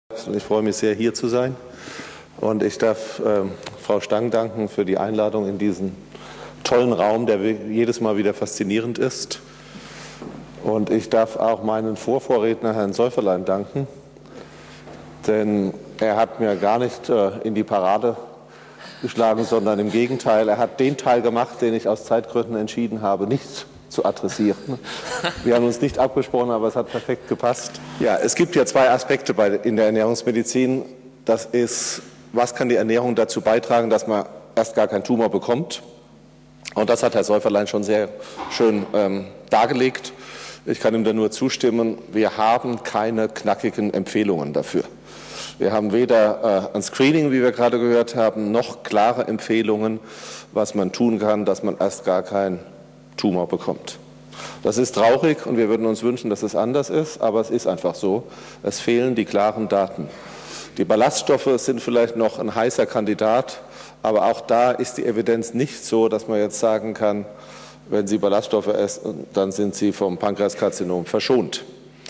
Ich freue mich sehr, hier zu sein. Und ich darf Frau Stang danken für die Einladung in diesen tollen Raum, der jedes Mal wieder faszinierend ist. Und ich darf auch meinen Vorvorredner, Herrn Säuferlein, danken, denn er hat mir gar nicht in die Parade geschlagen, sondern im Gegenteil, er hat den Teil gemacht, den ich aus Zeitgründen entschieden habe, nicht zu adressieren. Wir haben uns nicht abgesprochen, aber es hat perfekt gepasst. Ja, es gibt ja zwei Aspekte in der Ernährungsmedizin. Das ist, was kann die Ernährung dazu beitragen, dass man erst gar keinen Tumor bekommt? Und das hat Herr Säuferlein schon sehr schön dargelegt. Ich kann ihm da nur zustimmen. Wir haben keine knackigen Empfehlungen dafür. Wir haben weder ein Screening, wie wir gerade gehört haben, noch klare Empfehlungen, was man tun kann, dass man erst gar keinen Tumor bekommt. Das ist traurig und wir würden uns wünschen, dass es anders ist, aber es ist einfach so. Es fehlen die klaren Daten. Die Ballaststoffe sind vielleicht noch ein heißer Kandidat, aber auch da ist die Evidenz nicht so, dass man jetzt sagen kann, wenn Sie Ballaststoffe essen, dann sind Sie vom Pankreaskarzinom verschont.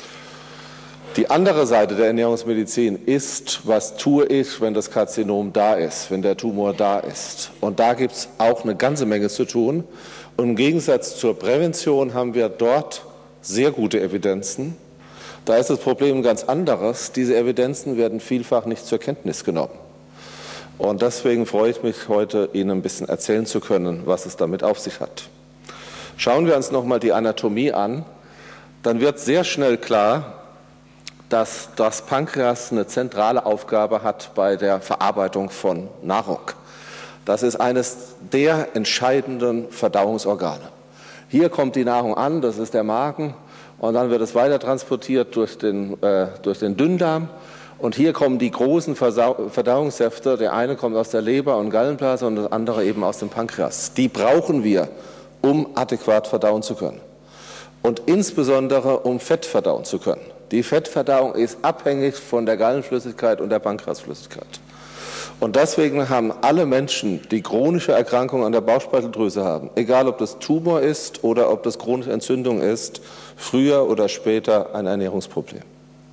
Die andere Seite der Ernährungsmedizin ist, was tue ich, wenn das Karzinom da ist, wenn der Tumor da ist. Und da gibt es auch eine ganze Menge zu tun. Und im Gegensatz zur Prävention haben wir dort sehr gute Evidenzen. Da ist das Problem ein ganz anderes. Diese Evidenzen werden vielfach nicht zur Kenntnis genommen. Und deswegen freue ich mich, heute Ihnen ein bisschen erzählen zu können, was es damit auf sich hat. Schauen wir uns nochmal die Anatomie an, dann wird sehr schnell klar, dass das Pankreas eine zentrale Aufgabe hat bei der Verarbeitung von Nahrung. Das ist eines der entscheidenden Verdauungsorgane. Hier kommt die Nahrung an, das ist der Magen, und dann wird es weiter transportiert durch den Dünndarm. Und hier kommen die großen Verdauungssäfte, der eine kommt aus der Leber und Gallenblase und das andere eben aus dem Pankreas. Die brauchen wir, um adäquat verdauen zu können. Und insbesondere, um Fett verdauen zu können. Die Fettverdauung ist abhängig von der Gallenflüssigkeit und der Pankreasflüssigkeit. Und deswegen haben alle Menschen, die chronische Erkrankungen an der Bauchspeicheldrüse haben, egal ob das Tumor ist oder ob das chronische Entzündung ist, früher oder später ein Ernährungsproblem.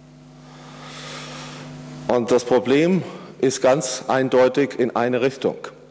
Und das Problem ist ganz eindeutig in eine Richtung.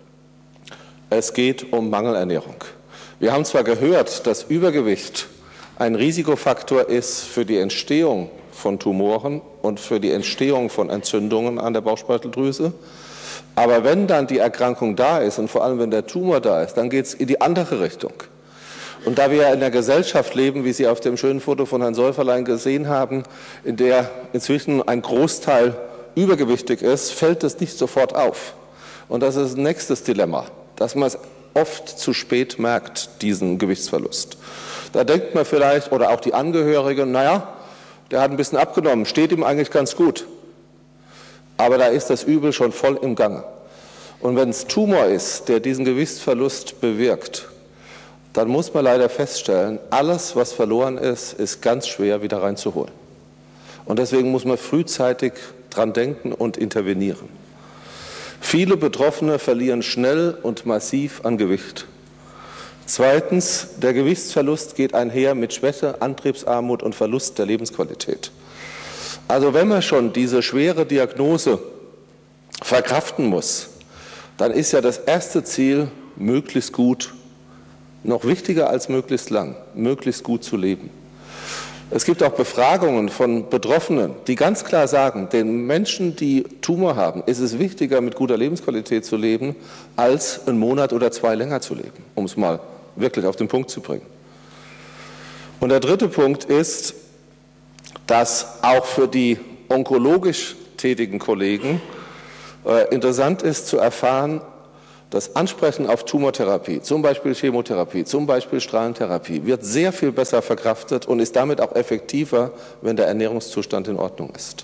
Es geht um Mangelernährung. Wir haben zwar gehört, dass Übergewicht ein Risikofaktor ist für die Entstehung von Tumoren und für die Entstehung von Entzündungen an der Bauchspeicheldrüse. Aber wenn dann die Erkrankung da ist und vor allem wenn der Tumor da ist, dann geht es in die andere Richtung. Und da wir ja in einer Gesellschaft leben, wie Sie auf dem schönen Foto von Herrn Säuferlein gesehen haben, in der inzwischen ein Großteil übergewichtig ist, fällt es nicht sofort auf. Und das ist ein nächstes Dilemma, dass man es oft zu spät merkt, diesen Gewichtsverlust. Da denkt man vielleicht, oder auch die Angehörigen, naja, der hat ein bisschen abgenommen, steht ihm eigentlich ganz gut. Aber da ist das Übel schon voll im Gange. Und wenn es Tumor ist, der diesen Gewichtsverlust bewirkt, dann muss man leider feststellen, alles, was verloren ist, ist ganz schwer wieder reinzuholen. Und deswegen muss man frühzeitig dran denken und intervenieren. Viele Betroffene verlieren schnell und massiv an Gewicht. Zweitens, der Gewichtsverlust geht einher mit Schwäche, Antriebsarmut und Verlust der Lebensqualität. Also wenn man schon diese schwere Diagnose verkraften muss, dann ist ja das erste Ziel, möglichst gut, noch wichtiger als möglichst lang, möglichst gut zu leben. Es gibt auch Befragungen von Betroffenen, die ganz klar sagen, den Menschen, die Tumor haben, ist es wichtiger, mit guter Lebensqualität zu leben, als einen Monat oder zwei länger zu leben, um es mal wirklich auf den Punkt zu bringen. Und der dritte Punkt ist, dass auch für die onkologisch tätigen Kollegen interessant ist zu erfahren, das Ansprechen auf Tumortherapie, zum Beispiel Chemotherapie, zum Beispiel Strahlentherapie, wird sehr viel besser verkraftet und ist damit auch effektiver, wenn der Ernährungszustand in Ordnung ist.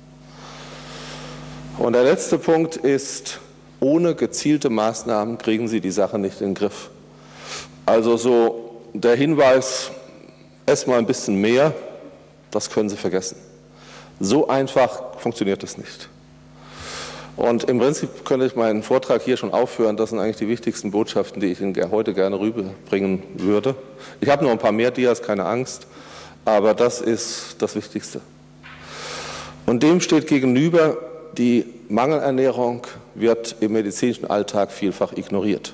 Und der letzte Punkt ist, ohne gezielte Maßnahmen kriegen Sie die Sache nicht in den Griff. Also so der Hinweis, ess mal ein bisschen mehr, das können Sie vergessen. So einfach funktioniert das nicht. Und im Prinzip könnte ich meinen Vortrag hier schon aufhören. Das sind eigentlich die wichtigsten Botschaften, die ich Ihnen heute gerne rüberbringen würde. Ich habe noch ein paar mehr Dias, keine Angst, aber das ist das Wichtigste. Und dem steht gegenüber, die Mangelernährung wird im medizinischen Alltag vielfach ignoriert.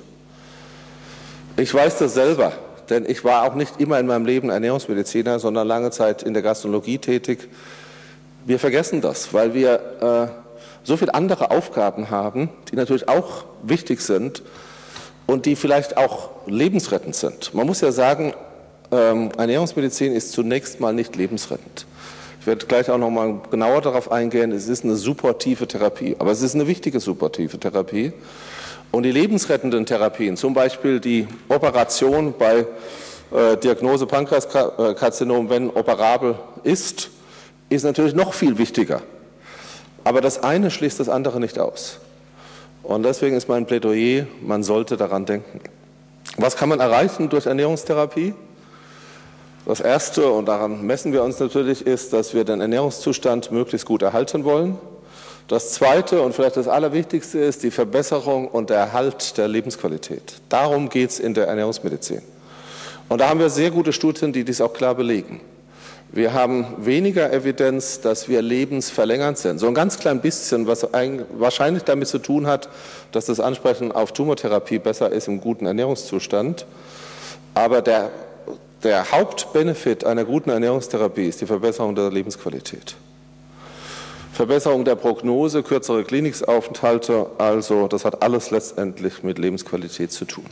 Ich weiß das selber, denn ich war auch nicht immer in meinem Leben Ernährungsmediziner, sondern lange Zeit in der Gastronomie tätig. Wir vergessen das, weil wir so viele andere Aufgaben haben, die natürlich auch wichtig sind und die vielleicht auch lebensrettend sind. Man muss ja sagen, Ernährungsmedizin ist zunächst mal nicht lebensrettend. Ich werde gleich auch noch mal genauer darauf eingehen. Es ist eine supportive Therapie, aber es ist eine wichtige supportive Therapie. Und die lebensrettenden Therapien, zum Beispiel die Operation bei Diagnose Pankreaskarzinom, wenn operabel ist natürlich noch viel wichtiger. Aber das eine schließt das andere nicht aus. Und deswegen ist mein Plädoyer, man sollte daran denken. Was kann man erreichen durch Ernährungstherapie? Das Erste, und daran messen wir uns natürlich, ist, dass wir den Ernährungszustand möglichst gut erhalten wollen. Das Zweite und vielleicht das Allerwichtigste ist die Verbesserung und der Erhalt der Lebensqualität. Darum geht es in der Ernährungsmedizin. Und da haben wir sehr gute Studien, die dies auch klar belegen. Wir haben weniger Evidenz, dass wir lebensverlängernd sind. So ein ganz klein bisschen, was wahrscheinlich damit zu tun hat, dass das Ansprechen auf Tumortherapie besser ist im guten Ernährungszustand. Aber der Hauptbenefit einer guten Ernährungstherapie ist die Verbesserung der Lebensqualität. Verbesserung der Prognose, kürzere Klinikaufenthalte, also das hat alles letztendlich mit Lebensqualität zu tun.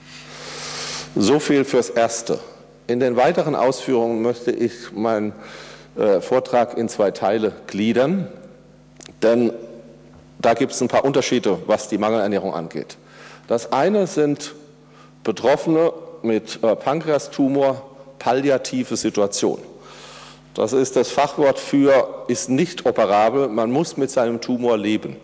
So viel fürs Erste. In den weiteren Ausführungen möchte ich meinen Vortrag in zwei Teile gliedern, denn da gibt es ein paar Unterschiede, was die Mangelernährung angeht. Das eine sind Betroffene mit Pankreastumor, palliative Situation. Das ist das Fachwort für, ist nicht operabel, man muss mit seinem Tumor leben.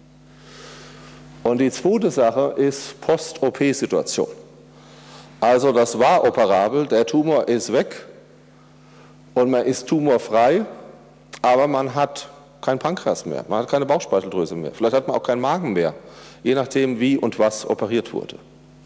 Und die zweite Sache ist Post-OP-Situation. Also das war operabel, der Tumor ist weg und man ist tumorfrei, aber man hat kein Pankreas mehr, man hat keine Bauchspeicheldrüse mehr, vielleicht hat man auch keinen Magen mehr, je nachdem wie und was operiert wurde.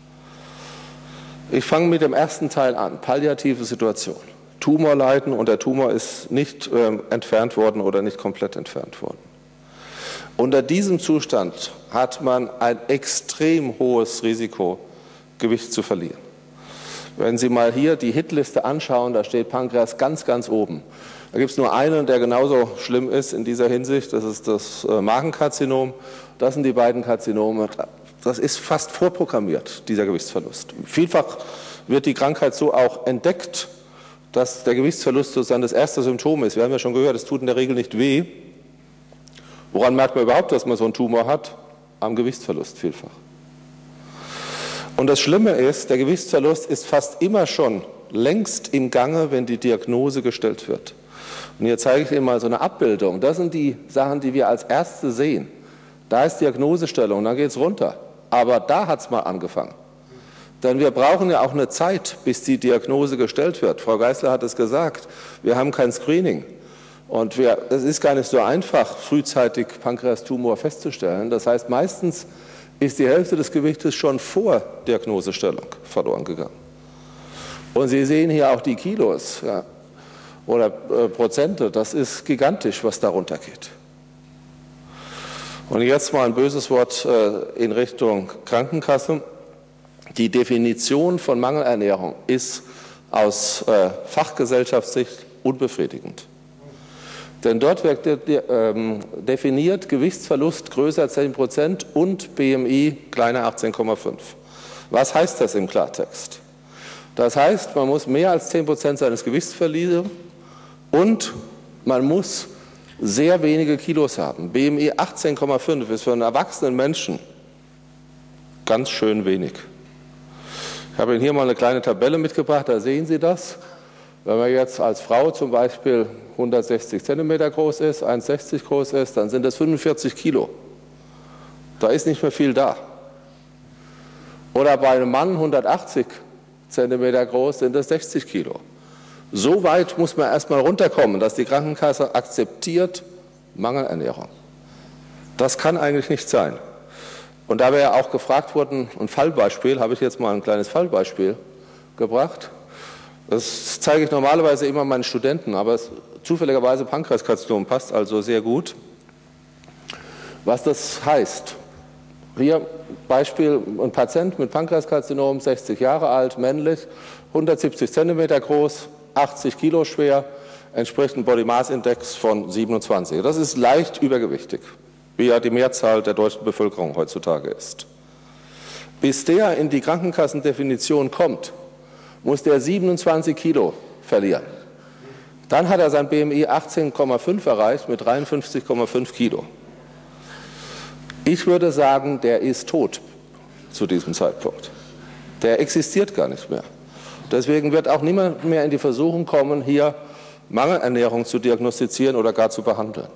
Ich fange mit dem ersten Teil an, palliative Situation. Tumorleiden und der Tumor ist nicht entfernt worden oder nicht komplett entfernt worden. Unter diesem Zustand hat man ein extrem hohes Risiko, Gewicht zu verlieren. Wenn Sie mal hier die Hitliste anschauen, da steht Pankreas ganz, ganz oben. Da gibt es nur einen, der genauso schlimm ist in dieser Hinsicht, das ist das Magenkarzinom. Das sind die beiden Karzinome. Das ist fast vorprogrammiert, dieser Gewichtsverlust. Vielfach wird die Krankheit so auch entdeckt, dass der Gewichtsverlust sozusagen das erste Symptom ist. Wir haben ja schon gehört, es tut in der Regel nicht weh. Woran merkt man überhaupt, dass man so einen Tumor hat? Am Gewichtsverlust vielfach. Und das Schlimme ist, der Gewichtsverlust ist fast immer schon längst im Gange, wenn die Diagnose gestellt wird. Und hier zeige ich Ihnen mal so eine Abbildung. Das sind die Sachen, die wir als Ärzte sehen. Da ist Diagnosestellung, dann geht es runter. Aber da hat es mal angefangen. Denn wir brauchen ja auch eine Zeit, bis die Diagnose gestellt wird. Frau Geisler hat es gesagt, wir haben kein Screening. Und es ist gar nicht so einfach, frühzeitig Pankreastumor festzustellen. Das heißt, meistens ist die Hälfte des Gewichtes schon vor Diagnosestellung verloren gegangen. Und Sie sehen hier auch die Kilos oder Prozente. Das ist gigantisch, was darunter geht. Und jetzt mal ein böses Wort in Richtung Krankenkasse. Die Definition von Mangelernährung ist aus Fachgesellschaftssicht unbefriedigend. Denn dort wird definiert Gewichtsverlust größer 10% und BMI kleiner 18,5. Was heißt das im Klartext? Das heißt, man muss mehr als 10% seines Gewichts verlieren und man muss sehr wenige Kilos haben. BMI 18,5 ist für einen erwachsenen Menschen ganz schön wenig. Ich habe Ihnen hier mal eine kleine Tabelle mitgebracht, da sehen Sie das. Wenn man jetzt als Frau zum Beispiel 160 cm groß ist, 1,60 groß ist, dann sind das 45 Kilo. Da ist nicht mehr viel da. Oder bei einem Mann 180 cm groß sind das 60 Kilo. So weit muss man erstmal runterkommen, dass die Krankenkasse akzeptiert Mangelernährung. Das kann eigentlich nicht sein. Und da wir ja auch gefragt wurden, ein Fallbeispiel, habe ich jetzt mal ein kleines Fallbeispiel gebracht. Das zeige ich normalerweise immer meinen Studenten, aber zufälligerweise Pankreaskarzinom, passt also sehr gut. Was das heißt: Hier Beispiel, ein Patient mit Pankreaskarzinom, 60 Jahre alt, männlich, 170 Zentimeter groß, 80 Kilo schwer, entspricht ein Body Mass Index von 27. Das ist leicht übergewichtig, wie ja die Mehrzahl der deutschen Bevölkerung heutzutage ist. Bis der in die Krankenkassendefinition kommt, muss der 27 Kilo verlieren. Dann hat er sein BMI 18,5 erreicht mit 53,5 Kilo. Ich würde sagen, der ist tot zu diesem Zeitpunkt. Der existiert gar nicht mehr. Deswegen wird auch niemand mehr in die Versuchung kommen, hier Mangelernährung zu diagnostizieren oder gar zu behandeln.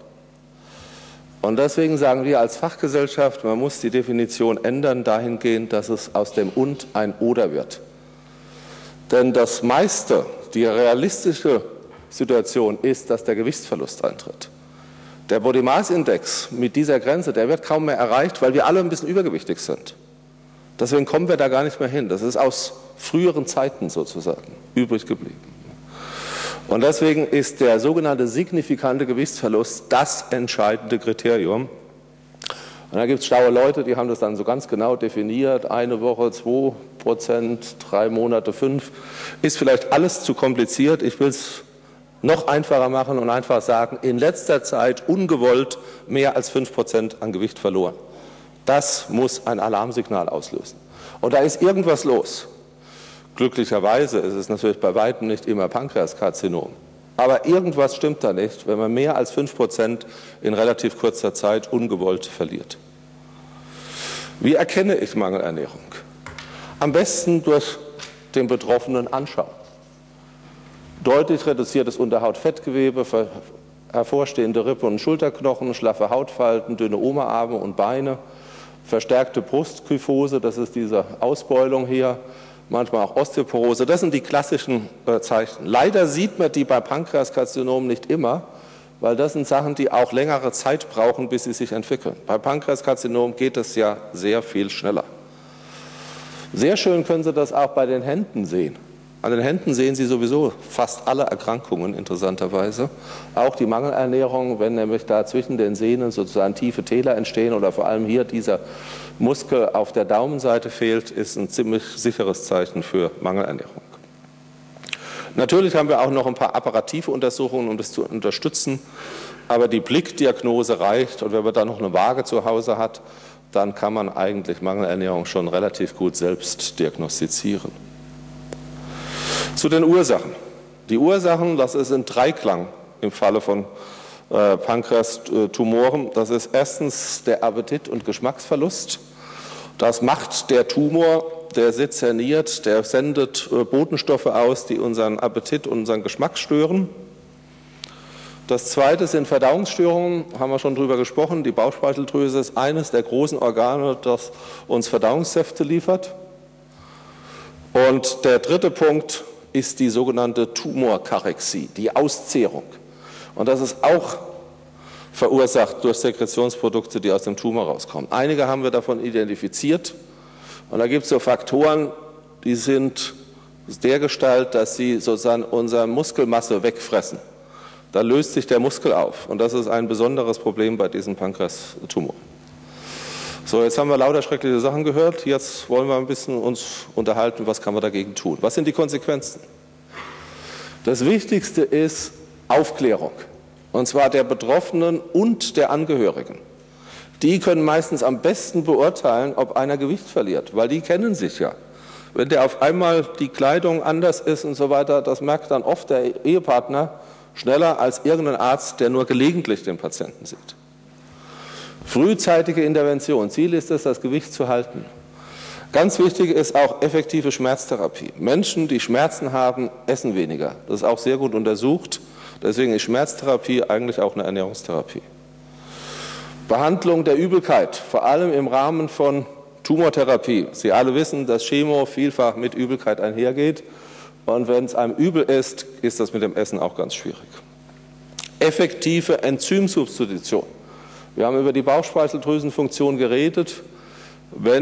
Und deswegen sagen wir als Fachgesellschaft, man muss die Definition ändern dahingehend, dass es aus dem Und ein Oder wird. Denn das meiste, die realistische Situation ist, dass der Gewichtsverlust eintritt. Der Body Mass Index mit dieser Grenze, der wird kaum mehr erreicht, weil wir alle ein bisschen übergewichtig sind. Deswegen kommen wir da gar nicht mehr hin. Das ist aus früheren Zeiten sozusagen übrig geblieben. Und deswegen ist der sogenannte signifikante Gewichtsverlust das entscheidende Kriterium. Und da gibt es schlaue Leute, die haben das dann so ganz genau definiert. Eine Woche 2%, 3 Monate 5%. Ist vielleicht alles zu kompliziert. Ich will es noch einfacher machen und einfach sagen, in letzter Zeit ungewollt mehr als 5% an Gewicht verloren. Das muss ein Alarmsignal auslösen. Und da ist irgendwas los. Glücklicherweise ist es natürlich bei weitem nicht immer Pankreaskarzinom. Aber irgendwas stimmt da nicht, wenn man mehr als 5% in relativ kurzer Zeit ungewollt verliert. Wie erkenne ich Mangelernährung? Am besten durch den Betroffenen anschauen. Deutlich reduziertes Unterhautfettgewebe, hervorstehende Rippe- und Schulterknochen, schlaffe Hautfalten, dünne Oberarme und Beine, verstärkte Brustkyphose, das ist diese Ausbeulung hier, manchmal auch Osteoporose. Das sind die klassischen Zeichen. Leider sieht man die bei Pankreaskarzinom nicht immer, weil das sind Sachen, die auch längere Zeit brauchen, bis sie sich entwickeln. Bei Pankreaskarzinom geht es ja sehr viel schneller. Sehr schön können Sie das auch bei den Händen sehen. An den Händen sehen Sie sowieso fast alle Erkrankungen, interessanterweise. Auch die Mangelernährung, wenn nämlich da zwischen den Sehnen sozusagen tiefe Täler entstehen oder vor allem hier dieser Muskel auf der Daumenseite fehlt, ist ein ziemlich sicheres Zeichen für Mangelernährung. Natürlich haben wir auch noch ein paar apparative Untersuchungen, um das zu unterstützen, aber die Blickdiagnose reicht, und wenn man dann noch eine Waage zu Hause hat, dann kann man eigentlich Mangelernährung schon relativ gut selbst diagnostizieren. Zu den Ursachen. Die Ursachen, das ist in Dreiklang im Falle von Pankreastumoren. Das ist erstens der Appetit- und Geschmacksverlust. Das macht der Tumor, der sezerniert, der sendet Botenstoffe aus, die unseren Appetit und unseren Geschmack stören. Das zweite sind Verdauungsstörungen, haben wir schon drüber gesprochen. Die Bauchspeicheldrüse ist eines der großen Organe, das uns Verdauungssäfte liefert. Und der dritte Punkt ist die sogenannte Tumorkarexie, die Auszehrung. Und das ist auch verursacht durch Sekretionsprodukte, die aus dem Tumor rauskommen. Einige haben wir davon identifiziert. Und da gibt es so Faktoren, die sind dergestalt, dass sie sozusagen unsere Muskelmasse wegfressen. Da löst sich der Muskel auf. Und das ist ein besonderes Problem bei diesen Pankreastumoren. So, jetzt haben wir lauter schreckliche Sachen gehört. Jetzt wollen wir ein bisschen uns unterhalten, was kann man dagegen tun? Was sind die Konsequenzen? Das Wichtigste ist Aufklärung. Und zwar der Betroffenen und der Angehörigen. Die können meistens am besten beurteilen, ob einer Gewicht verliert, weil die kennen sich ja. Wenn der auf einmal die Kleidung anders ist und so weiter, das merkt dann oft der Ehepartner schneller als irgendein Arzt, der nur gelegentlich den Patienten sieht. Frühzeitige Intervention. Ziel ist es, das Gewicht zu halten. Ganz wichtig ist auch effektive Schmerztherapie. Menschen, die Schmerzen haben, essen weniger. Das ist auch sehr gut untersucht. Deswegen ist Schmerztherapie eigentlich auch eine Ernährungstherapie. Behandlung der Übelkeit, vor allem im Rahmen von Tumortherapie. Sie alle wissen, dass Chemo vielfach mit Übelkeit einhergeht. Und wenn es einem übel ist, ist das mit dem Essen auch ganz schwierig. Effektive Enzymsubstitution. Wir haben über die Bauchspeicheldrüsenfunktion geredet. Wenn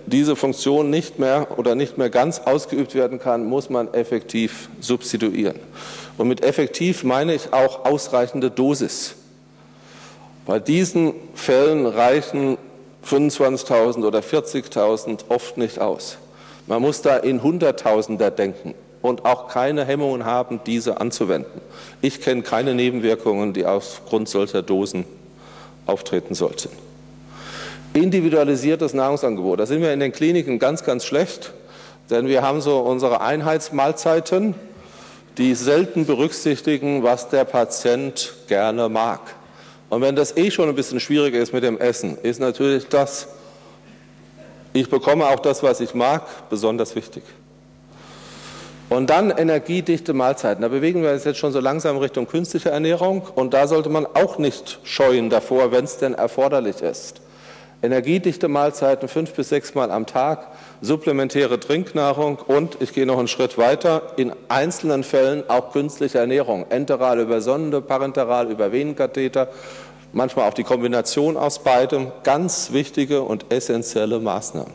diese Funktion nicht mehr ganz ausgeübt werden kann, muss man effektiv substituieren. Und mit effektiv meine ich auch ausreichende Dosis. Bei diesen Fällen reichen 25.000 oder 40.000 oft nicht aus. Man muss da in Hunderttausender denken und auch keine Hemmungen haben, diese anzuwenden. Ich kenne keine Nebenwirkungen, die aufgrund solcher Dosen auftreten sollten. Individualisiertes Nahrungsangebot. Da sind wir in den Kliniken ganz, ganz schlecht, denn wir haben so unsere Einheitsmahlzeiten, die selten berücksichtigen, was der Patient gerne mag. Und wenn das schon ein bisschen schwieriger ist mit dem Essen, ist natürlich das, ich bekomme auch das, was ich mag, besonders wichtig. Und dann energiedichte Mahlzeiten. Da bewegen wir uns jetzt schon so langsam Richtung künstliche Ernährung. Und da sollte man auch nicht scheuen davor, wenn es denn erforderlich ist. Energiedichte Mahlzeiten 5 bis 6 Mal am Tag, supplementäre Trinknahrung und, ich gehe noch einen Schritt weiter, in einzelnen Fällen auch künstliche Ernährung. Enteral über Sonde, parenteral über Venenkatheter, manchmal auch die Kombination aus beidem. Ganz wichtige und essentielle Maßnahmen.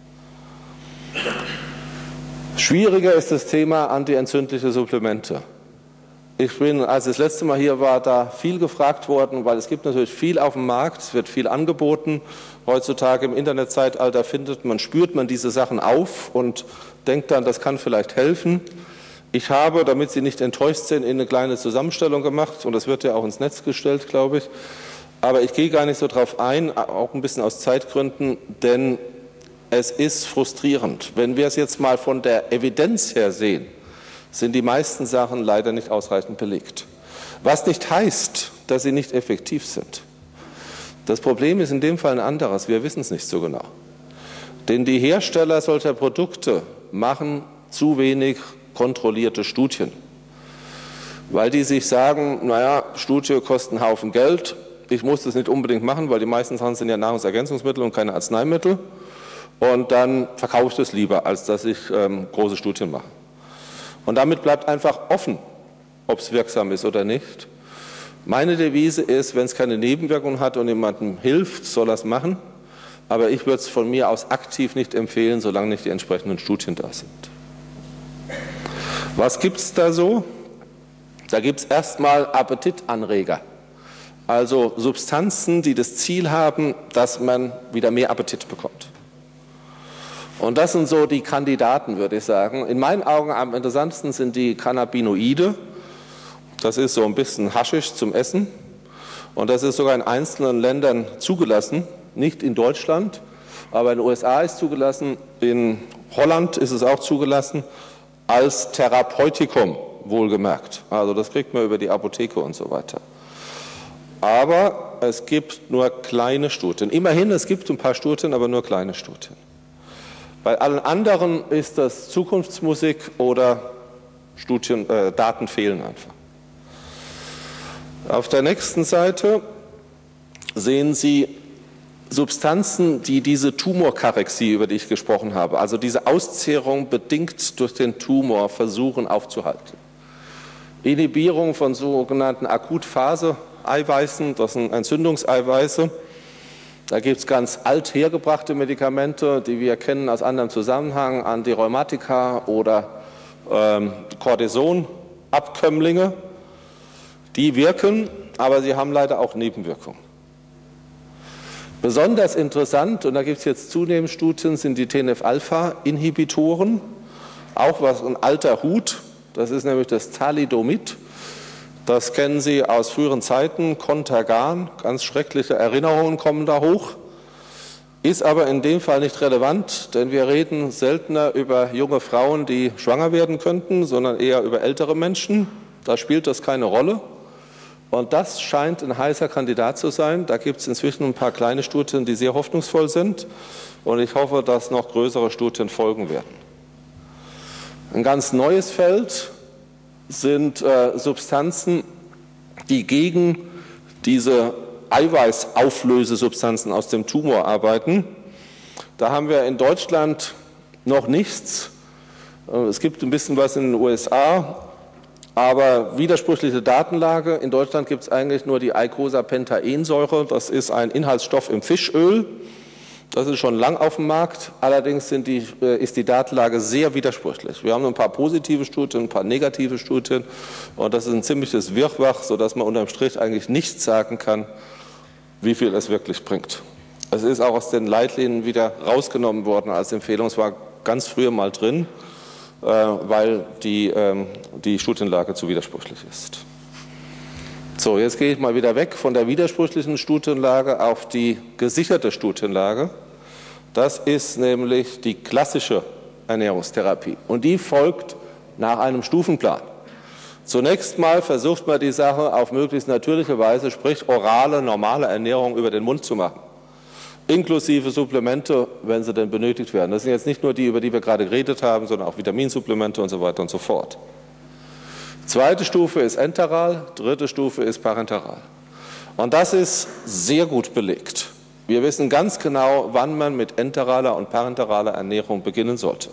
Schwieriger ist das Thema antientzündliche Supplemente. Ich bin, als ich das letzte Mal hier war, da viel gefragt worden, weil es gibt natürlich viel auf dem Markt, es wird viel angeboten. Heutzutage im Internetzeitalter spürt man diese Sachen auf und denkt dann, das kann vielleicht helfen. Ich habe, damit Sie nicht enttäuscht sind, eine kleine Zusammenstellung gemacht und das wird ja auch ins Netz gestellt, glaube ich. Aber ich gehe gar nicht so drauf ein, auch ein bisschen aus Zeitgründen, denn es ist frustrierend. Wenn wir es jetzt mal von der Evidenz her sehen, sind die meisten Sachen leider nicht ausreichend belegt. Was nicht heißt, dass sie nicht effektiv sind. Das Problem ist in dem Fall ein anderes. Wir wissen es nicht so genau. Denn die Hersteller solcher Produkte machen zu wenig kontrollierte Studien. Weil die sich sagen, naja, Studie kostet einen Haufen Geld. Ich muss das nicht unbedingt machen, weil die meisten Sachen sind ja Nahrungsergänzungsmittel und keine Arzneimittel. Und dann verkaufe ich das lieber, als dass ich große Studien mache. Und damit bleibt einfach offen, ob es wirksam ist oder nicht. Meine Devise ist, wenn es keine Nebenwirkungen hat und jemandem hilft, soll er es machen. Aber ich würde es von mir aus aktiv nicht empfehlen, solange nicht die entsprechenden Studien da sind. Was gibt es da so? Da gibt es erstmal Appetitanreger. Also Substanzen, die das Ziel haben, dass man wieder mehr Appetit bekommt. Und das sind so die Kandidaten, würde ich sagen. In meinen Augen am interessantesten sind die Cannabinoide. Das ist so ein bisschen Haschisch zum Essen. Und das ist sogar in einzelnen Ländern zugelassen. Nicht in Deutschland, aber in den USA ist zugelassen. In Holland ist es auch zugelassen. Als Therapeutikum, wohlgemerkt. Also das kriegt man über die Apotheke und so weiter. Aber es gibt nur kleine Studien. Immerhin, es gibt ein paar Studien, aber nur kleine Studien. Bei allen anderen ist das Zukunftsmusik oder Daten fehlen einfach. Auf der nächsten Seite sehen Sie Substanzen, die diese Tumorkarexie, über die ich gesprochen habe, also diese Auszehrung bedingt durch den Tumor versuchen aufzuhalten. Inhibierung von sogenannten Akutphase-Eiweißen, das sind Entzündungseiweiße. Da gibt es ganz alt hergebrachte Medikamente, die wir kennen aus anderem Zusammenhang, Antirheumatika oder Cortisonabkömmlinge. Die wirken, aber sie haben leider auch Nebenwirkungen. Besonders interessant, und da gibt es jetzt zunehmend Studien, sind die TNF-Alpha-Inhibitoren, auch was ein alter Hut, das ist nämlich das Thalidomid. Das kennen Sie aus früheren Zeiten, Contergan, ganz schreckliche Erinnerungen kommen da hoch, ist aber in dem Fall nicht relevant, denn wir reden seltener über junge Frauen, die schwanger werden könnten, sondern eher über ältere Menschen. Da spielt das keine Rolle. Und das scheint ein heißer Kandidat zu sein. Da gibt es inzwischen ein paar kleine Studien, die sehr hoffnungsvoll sind. Und ich hoffe, dass noch größere Studien folgen werden. Ein ganz neues Feld sind Substanzen, die gegen diese Eiweißauflösesubstanzen aus dem Tumor arbeiten. Da haben wir in Deutschland noch nichts. Es gibt ein bisschen was in den USA. Aber widersprüchliche Datenlage. In Deutschland gibt es eigentlich nur die Eicosapentaensäure. Das ist ein Inhaltsstoff im Fischöl. Das ist schon lang auf dem Markt, allerdings ist die Datenlage sehr widersprüchlich. Wir haben ein paar positive Studien, ein paar negative Studien und das ist ein ziemliches Wirrwarr, sodass man unterm Strich eigentlich nicht sagen kann, wie viel es wirklich bringt. Es ist auch aus den Leitlinien wieder rausgenommen worden als Empfehlung. Es war ganz früher mal drin, weil die Studienlage zu widersprüchlich ist. So, jetzt gehe ich mal wieder weg von der widersprüchlichen Studienlage auf die gesicherte Studienlage. Das ist nämlich die klassische Ernährungstherapie und die folgt nach einem Stufenplan. Zunächst mal versucht man die Sache auf möglichst natürliche Weise, sprich orale, normale Ernährung über den Mund zu machen, inklusive Supplemente, wenn sie denn benötigt werden. Das sind jetzt nicht nur die, über die wir gerade geredet haben, sondern auch Vitaminsupplemente und so weiter und so fort. Zweite Stufe ist enteral, dritte Stufe ist parenteral. Und das ist sehr gut belegt. Wir wissen ganz genau, wann man mit enteraler und parenteraler Ernährung beginnen sollte.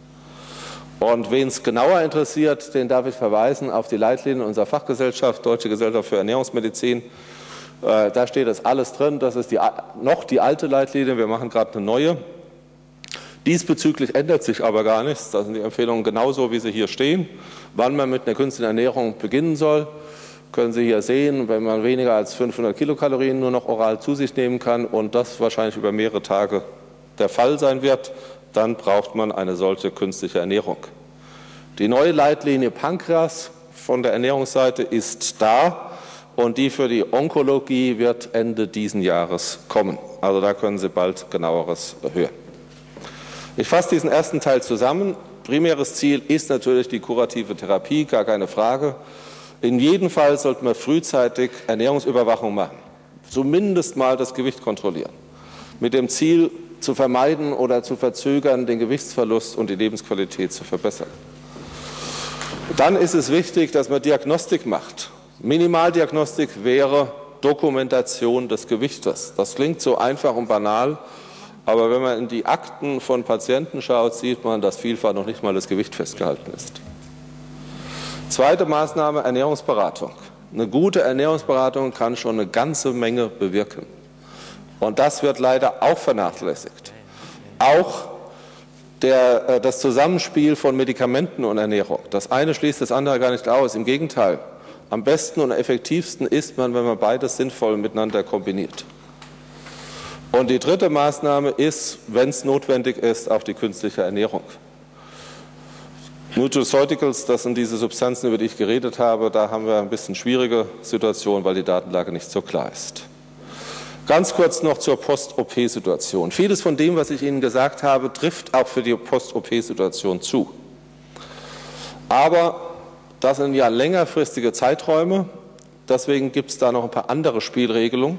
Und wen es genauer interessiert, den darf ich verweisen auf die Leitlinien unserer Fachgesellschaft, Deutsche Gesellschaft für Ernährungsmedizin. Da steht das alles drin. Das ist noch die alte Leitlinie, wir machen gerade eine neue. Diesbezüglich ändert sich aber gar nichts. Da sind die Empfehlungen genauso, wie sie hier stehen. Wann man mit einer künstlichen Ernährung beginnen soll, können Sie hier sehen, wenn man weniger als 500 Kilokalorien nur noch oral zu sich nehmen kann und das wahrscheinlich über mehrere Tage der Fall sein wird, dann braucht man eine solche künstliche Ernährung. Die neue Leitlinie Pankreas von der Ernährungsseite ist da und die für die Onkologie wird Ende diesen Jahres kommen. Also da können Sie bald genaueres hören. Ich fasse diesen ersten Teil zusammen. Primäres Ziel ist natürlich die kurative Therapie, gar keine Frage. In jedem Fall sollte man frühzeitig Ernährungsüberwachung machen, zumindest mal das Gewicht kontrollieren, mit dem Ziel zu vermeiden oder zu verzögern, den Gewichtsverlust und die Lebensqualität zu verbessern. Dann ist es wichtig, dass man Diagnostik macht. Minimaldiagnostik wäre Dokumentation des Gewichtes. Das klingt so einfach und banal, aber wenn man in die Akten von Patienten schaut, sieht man, dass vielfach noch nicht mal das Gewicht festgehalten ist. Zweite Maßnahme, Ernährungsberatung. Eine gute Ernährungsberatung kann schon eine ganze Menge bewirken. Und das wird leider auch vernachlässigt. Auch das Zusammenspiel von Medikamenten und Ernährung. Das eine schließt das andere gar nicht aus. Im Gegenteil, am besten und effektivsten ist man, wenn man beides sinnvoll miteinander kombiniert. Und die dritte Maßnahme ist, wenn es notwendig ist, auch die künstliche Ernährung. Nutraceuticals, das sind diese Substanzen, über die ich geredet habe, da haben wir ein bisschen schwierige Situation, weil die Datenlage nicht so klar ist. Ganz kurz noch zur Post-OP-Situation. Vieles von dem, was ich Ihnen gesagt habe, trifft auch für die Post-OP-Situation zu. Aber das sind ja längerfristige Zeiträume, deswegen gibt es da noch ein paar andere Spielregeln.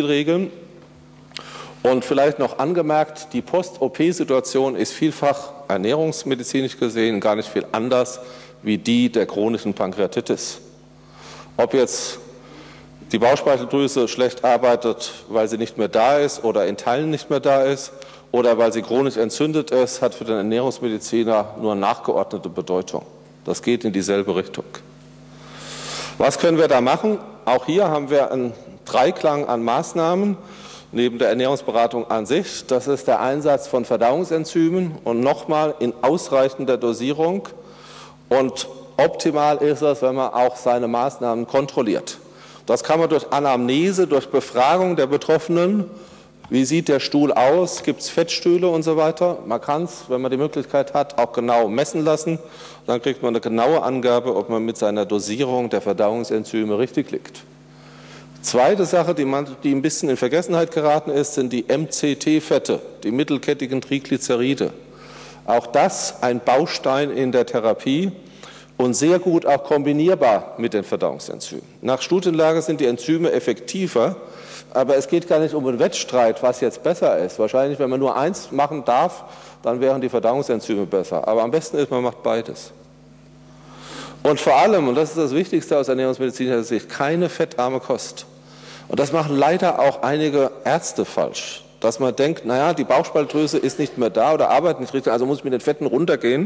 Und vielleicht noch angemerkt, die Post-OP-Situation ist vielfach ernährungsmedizinisch gesehen gar nicht viel anders wie die der chronischen Pankreatitis. Ob jetzt die Bauchspeicheldrüse schlecht arbeitet, weil sie nicht mehr da ist oder in Teilen nicht mehr da ist oder weil sie chronisch entzündet ist, hat für den Ernährungsmediziner nur nachgeordnete Bedeutung. Das geht in dieselbe Richtung. Was können wir da machen? Auch hier haben wir einen Dreiklang an Maßnahmen. Neben der Ernährungsberatung an sich, das ist der Einsatz von Verdauungsenzymen und nochmal in ausreichender Dosierung. Und optimal ist es, wenn man auch seine Maßnahmen kontrolliert. Das kann man durch Anamnese, durch Befragung der Betroffenen. Wie sieht der Stuhl aus? Gibt es Fettstühle und so weiter? Man kann es, wenn man die Möglichkeit hat, auch genau messen lassen. Dann kriegt man eine genaue Angabe, ob man mit seiner Dosierung der Verdauungsenzyme richtig liegt. Zweite Sache, die ein bisschen in Vergessenheit geraten ist, sind die MCT-Fette, die mittelkettigen Triglyceride. Auch das ein Baustein in der Therapie und sehr gut auch kombinierbar mit den Verdauungsenzymen. Nach Studienlage sind die Enzyme effektiver, aber es geht gar nicht um einen Wettstreit, was jetzt besser ist. Wahrscheinlich, wenn man nur eins machen darf, dann wären die Verdauungsenzyme besser. Aber am besten ist, man macht beides. Und vor allem, und das ist das Wichtigste aus ernährungsmedizinischer Sicht, keine fettarme Kost. Und das machen leider auch einige Ärzte falsch, dass man denkt, naja, die Bauchspeicheldrüse ist nicht mehr da oder arbeitet nicht richtig, also muss ich mit den Fetten runtergehen.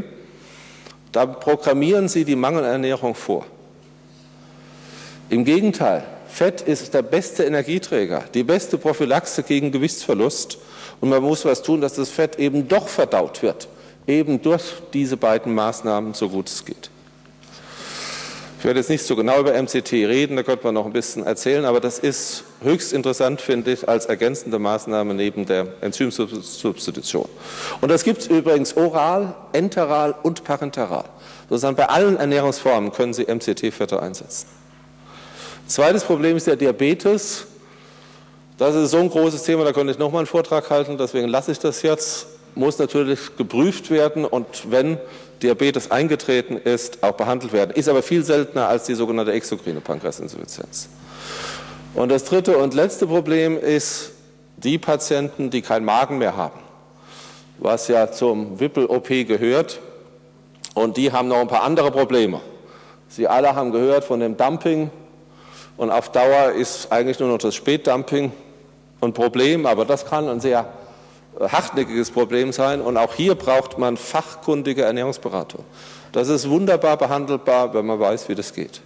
Da programmieren Sie die Mangelernährung vor. Im Gegenteil, Fett ist der beste Energieträger, die beste Prophylaxe gegen Gewichtsverlust. Und man muss was tun, dass das Fett eben doch verdaut wird, eben durch diese beiden Maßnahmen, so gut es geht. Ich werde jetzt nicht so genau über MCT reden, da könnte man noch ein bisschen erzählen, aber das ist höchst interessant, finde ich, als ergänzende Maßnahme neben der Enzymsubstitution. Und das gibt es übrigens oral, enteral und parenteral. Sozusagen bei allen Ernährungsformen können Sie MCT-Fette einsetzen. Zweites Problem ist der Diabetes. Das ist so ein großes Thema, da könnte ich nochmal einen Vortrag halten, deswegen lasse ich das jetzt. Muss natürlich geprüft werden und wenn Diabetes eingetreten ist, auch behandelt werden. Ist aber viel seltener als die sogenannte exokrine Pankreasinsuffizienz. Und das dritte und letzte Problem ist die Patienten, die keinen Magen mehr haben, was ja zum Wippel-OP gehört. Und die haben noch ein paar andere Probleme. Sie alle haben gehört von dem Dumping und auf Dauer ist eigentlich nur noch das Spätdumping ein Problem, aber das kann ein sehr hartnäckiges Problem sein und auch hier braucht man fachkundige Ernährungsberatung. Das ist wunderbar behandelbar, wenn man weiß, wie das geht.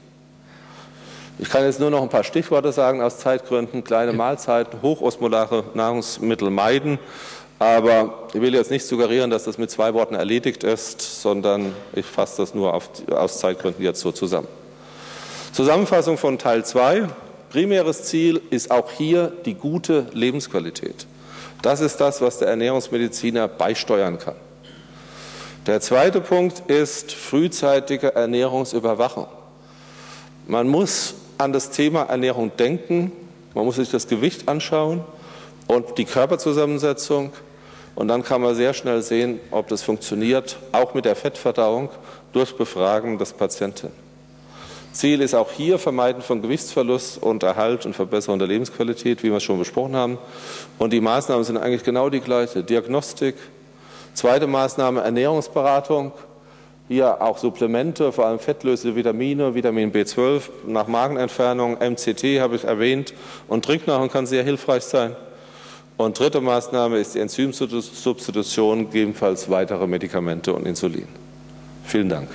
Ich kann jetzt nur noch ein paar Stichworte sagen aus Zeitgründen. Kleine Mahlzeiten, hochosmolare Nahrungsmittel meiden, aber ich will jetzt nicht suggerieren, dass das mit 2 Worten erledigt ist, sondern ich fasse das nur aus Zeitgründen jetzt so zusammen. Zusammenfassung von Teil 2. Primäres Ziel ist auch hier die gute Lebensqualität. Das ist das, was der Ernährungsmediziner beisteuern kann. Der zweite Punkt ist frühzeitige Ernährungsüberwachung. Man muss an das Thema Ernährung denken, man muss sich das Gewicht anschauen und die Körperzusammensetzung und dann kann man sehr schnell sehen, ob das funktioniert, auch mit der Fettverdauung durch Befragen des Patienten. Ziel ist auch hier Vermeiden von Gewichtsverlust und Erhalt und Verbesserung der Lebensqualität, wie wir es schon besprochen haben. Und die Maßnahmen sind eigentlich genau die gleiche. Diagnostik, zweite Maßnahme Ernährungsberatung, hier auch Supplemente, vor allem fettlösende Vitamine, Vitamin B12 nach Magenentfernung, MCT habe ich erwähnt und Trinknahrung kann sehr hilfreich sein. Und dritte Maßnahme ist die Enzymsubstitution, gegebenenfalls weitere Medikamente und Insulin. Vielen Dank.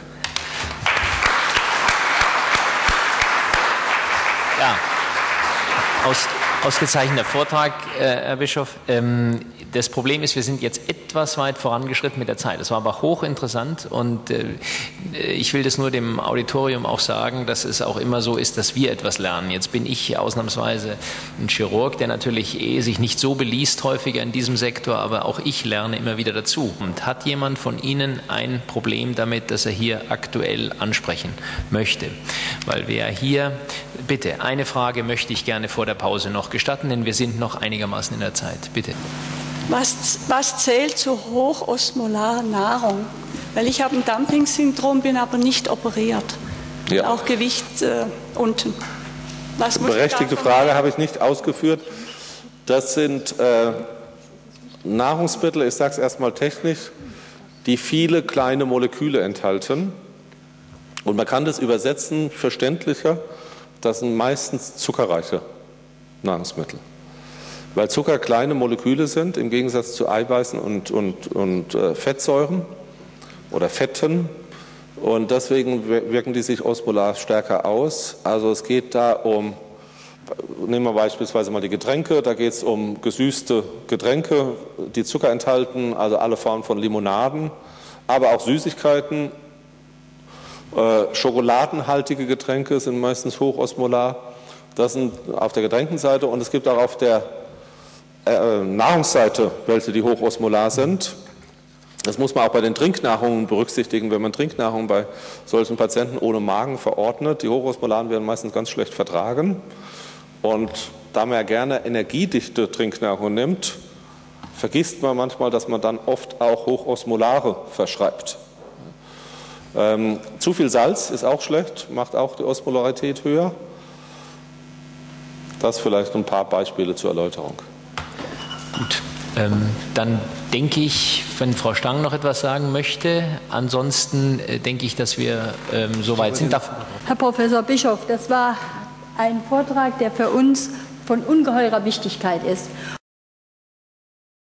Ja, ausgezeichneter Vortrag, Herr Bischof. Das Problem ist, wir sind jetzt etwas weit vorangeschritten mit der Zeit. Das war aber hochinteressant und ich will das nur dem Auditorium auch sagen, dass es auch immer so ist, dass wir etwas lernen. Jetzt bin ich ausnahmsweise ein Chirurg, der natürlich sich nicht so beliest häufiger in diesem Sektor, aber auch ich lerne immer wieder dazu. Und hat jemand von Ihnen ein Problem damit, das er hier aktuell ansprechen möchte? Weil wir hier, bitte, eine Frage möchte ich gerne vor der Pause noch gestatten, denn wir sind noch einigermaßen in der Zeit. Bitte. Was zählt zu hochosmolarer Nahrung? Weil ich habe ein Dumping-Syndrom, bin aber nicht operiert. Ja. Auch Gewicht unten. Berechtigte Frage habe ich nicht ausgeführt. Das sind Nahrungsmittel, ich sage es erstmal technisch, die viele kleine Moleküle enthalten. Und man kann das übersetzen, verständlicher, das sind meistens zuckerreiche Nahrungsmittel. Weil Zucker kleine Moleküle sind, im Gegensatz zu Eiweißen und Fettsäuren oder Fetten. Und deswegen wirken die sich osmolar stärker aus. Also es geht da um, nehmen wir beispielsweise mal die Getränke, da geht es um gesüßte Getränke, die Zucker enthalten, also alle Formen von Limonaden, aber auch Süßigkeiten. Schokoladenhaltige Getränke sind meistens hochosmolar. Das sind auf der Getränkenseite und es gibt auch auf der Nahrungsseite welche, die hochosmolar sind. Das muss man auch bei den Trinknahrungen berücksichtigen, wenn man Trinknahrung bei solchen Patienten ohne Magen verordnet. Die hochosmolaren werden meistens ganz schlecht vertragen. Und da man ja gerne energiedichte Trinknahrung nimmt, vergisst man manchmal, dass man dann oft auch hochosmolare verschreibt. Zu viel Salz ist auch schlecht, macht auch die Osmolarität höher. Das vielleicht ein paar Beispiele zur Erläuterung. Gut, dann denke ich, wenn Frau Stang noch etwas sagen möchte, ansonsten denke ich, dass wir soweit sind. Herr Professor Bischof, das war ein Vortrag, der für uns von ungeheurer Wichtigkeit ist.